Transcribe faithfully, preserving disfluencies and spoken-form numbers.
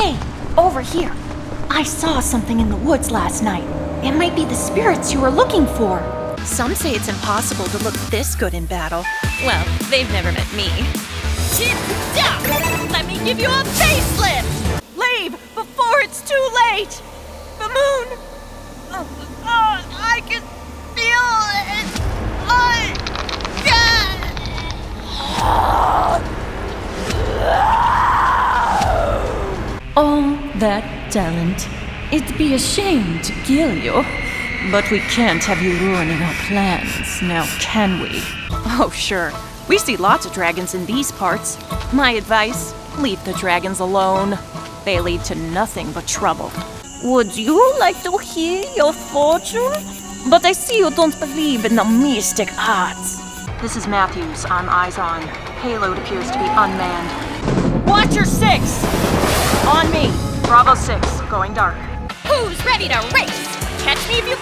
Hey, over here. I saw something in the woods last night. It might be the spirits you were looking for. Some say it's impossible to look this good in battle. Well, they've never met me. Tip-top! Let me give you a facelift! Leave before it's too late! The moon! Oh, oh, I can feel it! I All that talent. It'd be a shame to kill you. But we can't have you ruining our plans, now can we? Oh, sure. We see lots of dragons in these parts. My advice, leave the dragons alone. They lead to nothing but trouble. Would you like to hear your fortune? But I see you don't believe in the mystic arts. This is Matthews on Eyes On. Payload appears to be unmanned. Watcher six! On me. Bravo six, going dark. Who's ready to race? Catch me if you